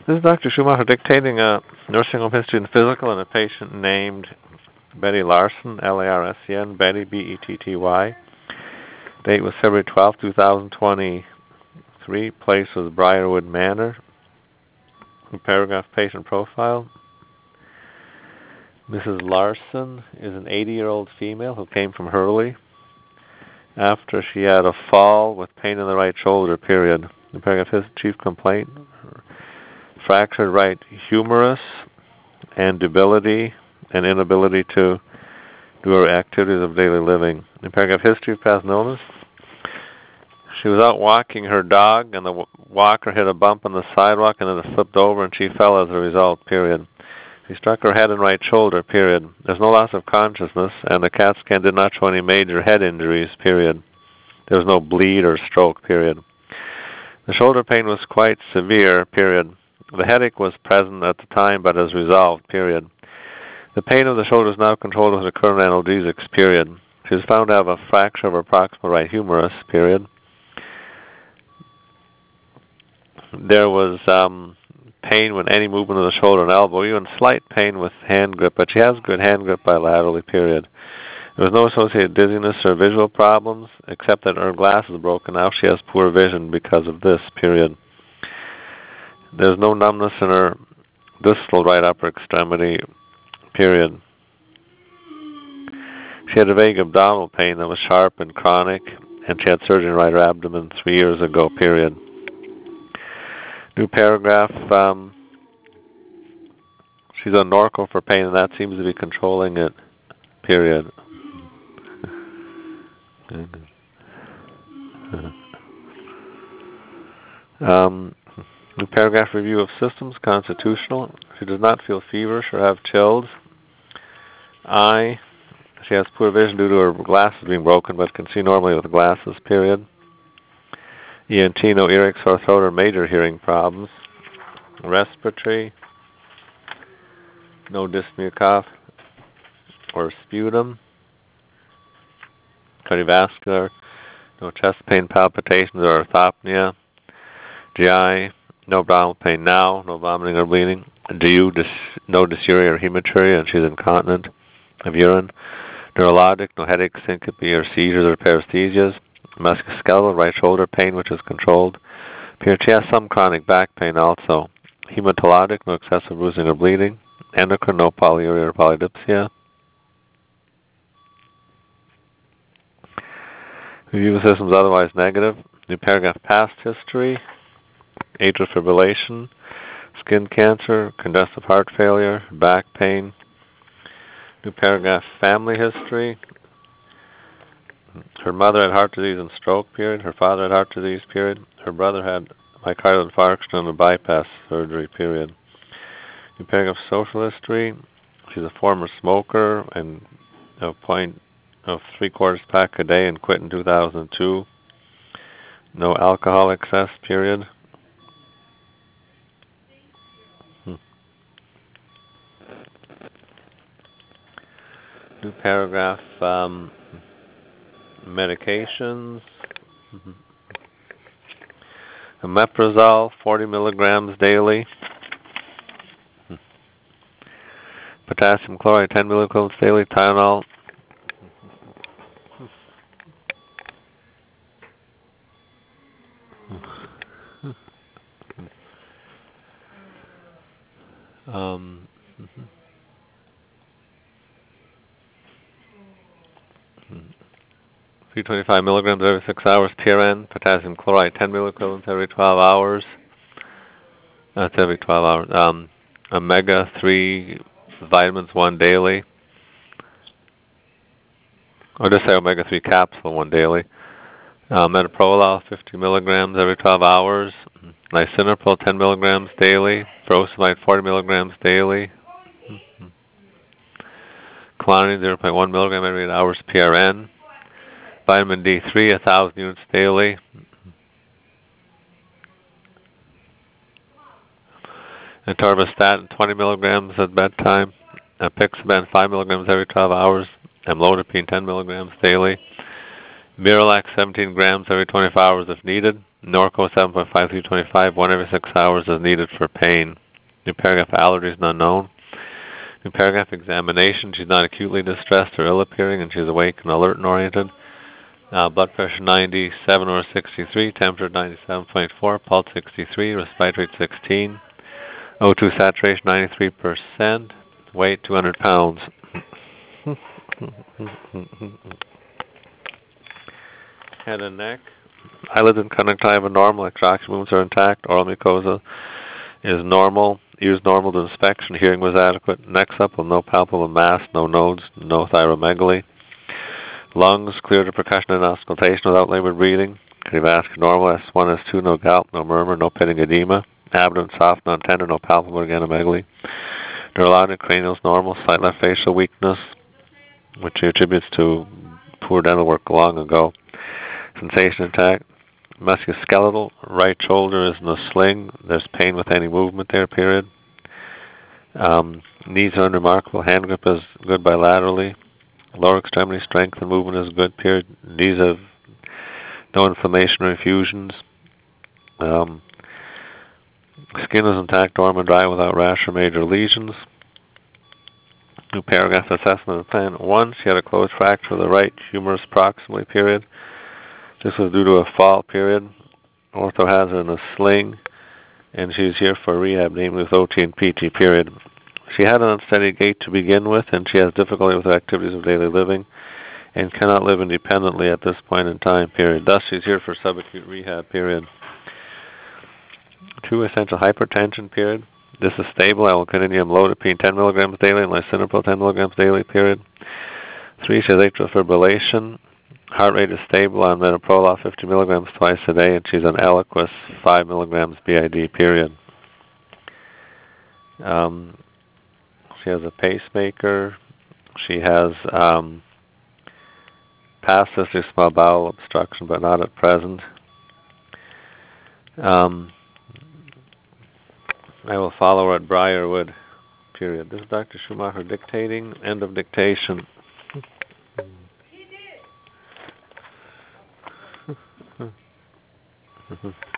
This is Dr. Schumacher dictating a nursing home history and physical in a patient named Betty Larson, Larsen, Betty, Betty. Date was February 12, 2023. Place was Briarwood Manor. Paragraph patient profile. Mrs. Larson is an 80-year-old female who came from Hurley after she had a fall with pain in the right shoulder, period. The paragraph his chief complaint, fractured right humerus and debility and inability to do her activities of daily living. In paragraph history of past illness, she was out walking her dog and the walker hit a bump on the sidewalk and then it flipped over and she fell as a result, period. She struck her head and right shoulder, period. There's no loss of consciousness and the CAT scan did not show any major head injuries, period. There was no bleed or stroke, period. The shoulder pain was quite severe, period. The headache was present at the time but has resolved, period. The pain of the shoulder is now controlled with the current analgesics, period. She was found to have a fracture of her proximal right humerus, period. There was pain with any movement of the shoulder and elbow, even slight pain with hand grip, but she has good hand grip bilaterally, period. There was no associated dizziness or visual problems, except that her glasses broken. Now she has poor vision because of this, period. There's no numbness in her distal right upper extremity, period. She had a vague abdominal pain that was sharp and chronic, and she had surgery in her right abdomen 3 years ago, period. New paragraph, she's on Norco for pain, and that seems to be controlling it, period. New paragraph, review of systems, constitutional. She does not feel feverish or have chills. She has poor vision due to her glasses being broken, but can see normally with glasses, period. ENT, no earache, sore throat, or major hearing problems. Respiratory, no dyspnea, cough, or sputum. Cardiovascular, no chest pain, palpitations, or orthopnea. GI, no abdominal pain now, no vomiting or bleeding. DU, no dysuria or hematuria, and she's incontinent of urine. Neurologic, no headache, syncope, or seizures or paresthesias. Musculoskeletal, right shoulder pain, which is controlled. She has some chronic back pain also. Hematologic, no excessive bruising or bleeding. Endocrine, no polyuria or polydipsia. Review of systems otherwise negative. New paragraph, past history. Atrial fibrillation, skin cancer, congestive heart failure, back pain. New paragraph, family history. Her mother had heart disease and stroke, period. Her father had heart disease, period. Her brother had myocardial infarction and a bypass surgery, period. New paragraph, social history. She's a former smoker and a point of 3/4 pack a day and quit in 2002. No alcohol excess, period. New paragraph, medications. Omeprazole, 40 milligrams daily. Potassium chloride, 10 milliequivalents daily. Tylenol. Um, 325 milligrams every 6 hours, PRN, potassium chloride, 10 milliequivalents every 12 hours. That's every 12 hours. Omega-3 vitamins, 1 daily. Or just say omega-3 capsule, 1 daily. Metoprolol, 50 milligrams every 12 hours. Lisinopril, 10 milligrams daily. Furosemide, 40 milligrams daily. Clonidine, 0.1 milligram every 8 hours, PRN. Vitamin D3, 1,000 units daily. Atorvastatin, 20 milligrams at bedtime. Apixaban, 5 milligrams every 12 hours. Amlodipine, 10 milligrams daily. Miralax, 17 grams every 24 hours if needed. Norco 7.5325, 1 every 6 hours is needed for pain. New paragraph, allergies unknown. New paragraph, examination. She's not acutely distressed or ill-appearing, and she's awake and alert and oriented. Blood pressure 97 over 63, temperature 97.4, pulse 63, respiratory rate 16, O2 saturation 93%, weight 200 pounds. Head and neck. Eyelids and conjunctiva normal, extraction movements are intact, oral mucosa is normal, ears normal to inspection, hearing was adequate, neck supple, no palpable mass, no nodes, no thyromegaly. Lungs clear to percussion and auscultation without labored breathing. Cardiovascular normal, S1, S2, no gout, no murmur, no pitting edema. Abdomen soft, non-tender, no palpable organomegaly. Neurologic, cranial normal, slight left facial weakness, which he attributes to poor dental work long ago. Sensation intact. Musculoskeletal, right shoulder is in a sling. There's pain with any movement there, period. Knees are unremarkable. Hand grip is good bilaterally. Lower extremity strength and movement is good, period. Knees have no inflammation or effusions. Skin is intact, warm and dry without rash or major lesions. New paragraph, assessment of the plan. 1, she had a closed fracture of the right humerus proximally, period. This was due to a fall, period. Ortho has her in a sling, and she's here for rehab, namely with OT and PT, period. She had an unsteady gait to begin with, and she has difficulty with her activities of daily living and cannot live independently at this point in time, period. Thus, she's here for subacute rehab, period. 2, essential hypertension, period. This is stable. I will continue amlodipine 10 milligrams daily and lisinopril 10 milligrams daily, period. 3, she has atrial fibrillation. Heart rate is stable on metoprolol 50 milligrams twice a day, and she's on Eliquis 5 milligrams BID, period. She has a pacemaker. She has past history of small bowel obstruction, but not at present. I will follow her at Briarwood, period. This is Dr. Schumacher dictating. End of dictation. He did.